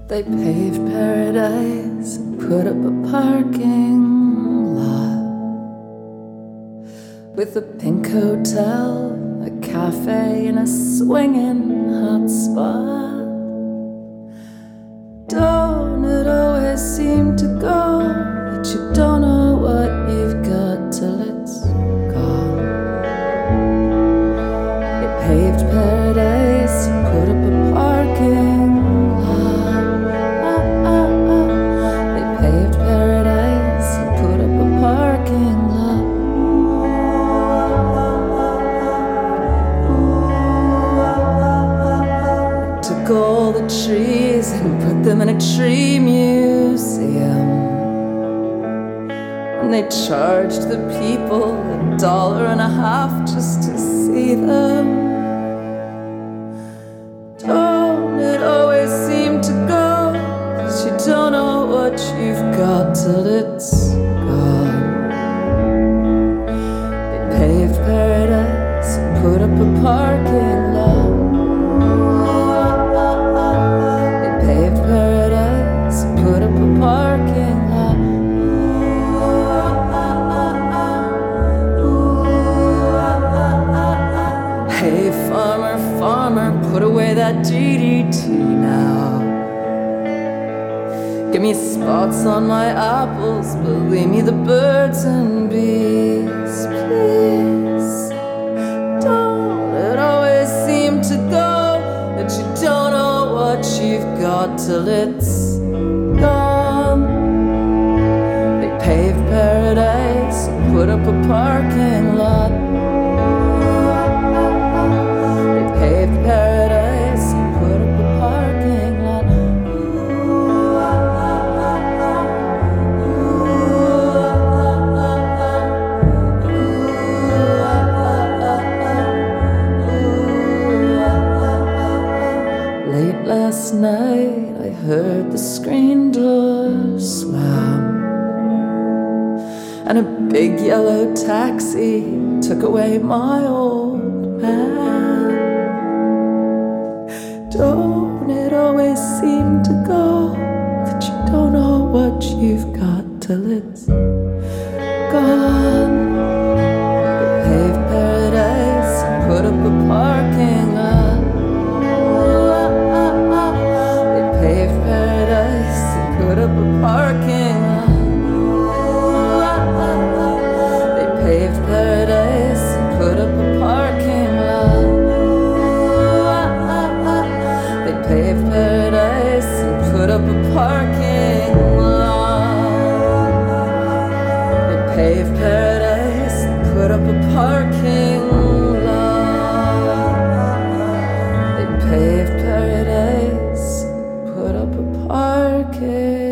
They paved paradise and put up a parking lot with a pink hotel, a cafe, and a swinging hot spot. Don't it always seem to go that you don't know what you've got till it's gone? They paved paradise and put up a parking lot. They paved paradise and put up a parking lot. They took all the trees and put them in a tree museum. And they charged the people $1.50 just to see them. Don't it always seem to go, 'cause you don't know what you've got till it's gone. They paved paradise and put up a parking lot. They paved paradise and put up a parking lot. Hey farmer, farmer, put away that DDT now. Give me spots on my apples, but leave me the birds and bees, please. Don't it always seem to go that you don't know what you've got till it's gone? They paved paradise and put up a parking lot. Paved paradise and put up a parking lot. Late last night I heard the screen door slam, and a big yellow taxi took away my old man. Don't it always seem to go that you don't know what you've got till it's gone? They paved paradise and put up a parking lot. They paved paradise and put up a parking lot. They paved paradise and put up a parking lot. Paved paradise and put up a parking lot. They paved paradise and put up a parking lot. They paved paradise, put up a parking